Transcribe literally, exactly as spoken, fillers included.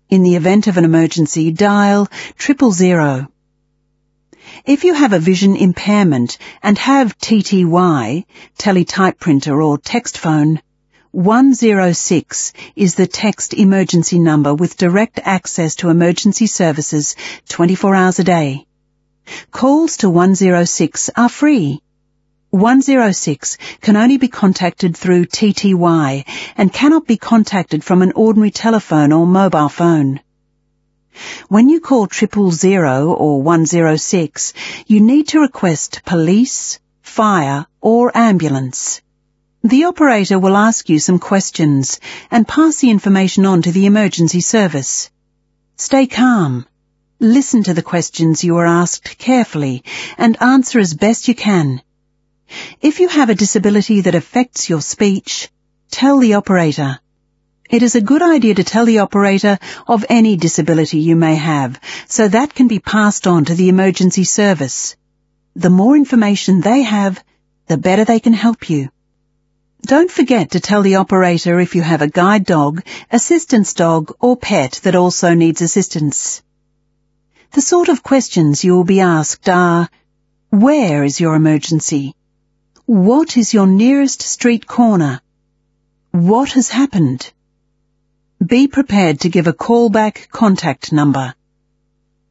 In the event of an emergency, dial triple zero. If you have a vision impairment and have T T Y, teletype printer or text phone, one zero six is the text emergency number with direct access to emergency services twenty-four hours a day. Calls to one zero six are free. one zero six can only be contacted through T T Y and cannot be contacted from an ordinary telephone or mobile phone. When you call triple zero or one zero six, you need to request police, fire, or ambulance. The operator will ask you some questions and pass the information on to the emergency service. Stay calm. Listen to the questions you are asked carefully and answer as best you can. If you have a disability that affects your speech, tell the operator. It is a good idea to tell the operator of any disability you may have, so that can be passed on to the emergency service. The more information they have, the better they can help you. Don't forget to tell the operator if you have a guide dog, assistance dog, or pet that also needs assistance. The sort of questions you will be asked are, where is your emergency? What is your nearest street corner? What has happened? Be prepared to give a callback contact number.